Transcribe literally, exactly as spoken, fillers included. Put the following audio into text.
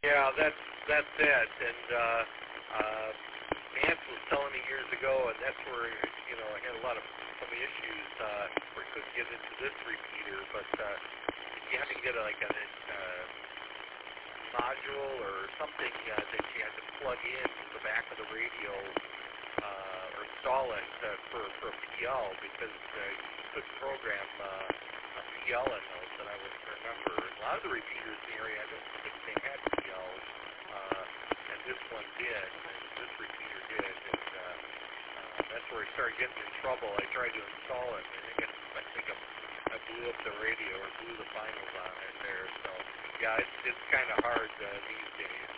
Yeah, that's that's it. And uh, uh, Vance was telling me years ago, and that's where you know I had a lot of some issues uh, where he couldn't get into this repeater. But uh, you had to get a, like a uh, module or something uh, that you had to plug in to the back of the radio uh, or install it uh, for for a P L because uh, you couldn't program uh, a P L in those that I would remember. A lot of the repeaters in the area, I don't think they had P Ls, uh, and this one did, and this repeater did, and uh, uh, that's where I started getting in trouble. I tried to install it, and I guess I think I, I blew up the radio or blew the finals on it there. So yeah, it's it's kind of hard uh, these days.